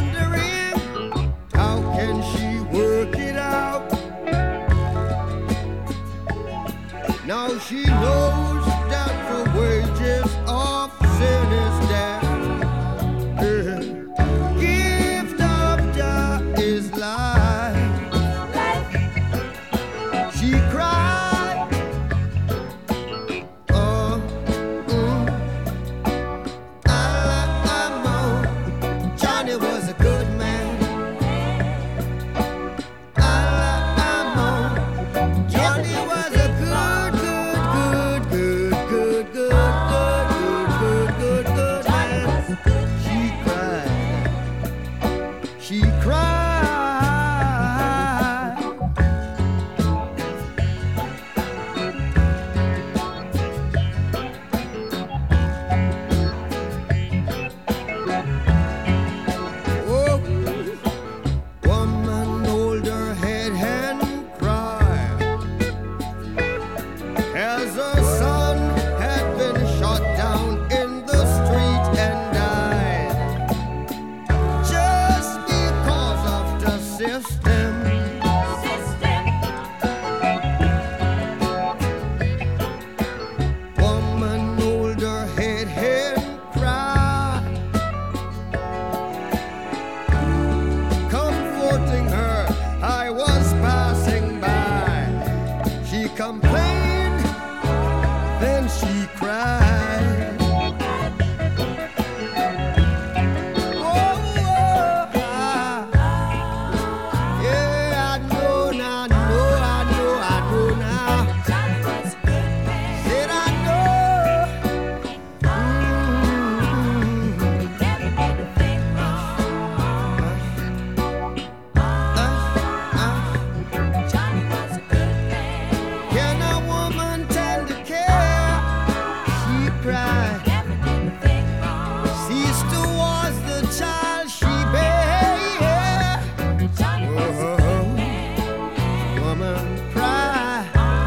wondering how can she work it out. Now she knows that the wages of sin is death. Gift of God is life. She cried. Oh, Johnny was a good man. Johnny was a good man. She cried. Oh, woman hold her head and cry as her son had been shot down in the street and died just because of the system. Woman hold her head and cry, comforting her. I was passing by. She complained, then she cried. Oh, yeah, I know now. Said I Can a woman tend to care? She cried. Sister was the child she bare. Woman cried.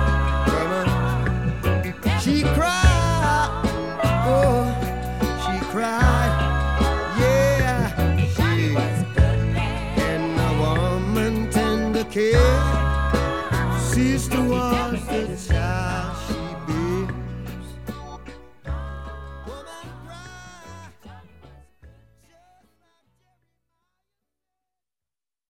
She cried. Oh, she cried. Yeah, Can a woman tend to care? Sister was the child.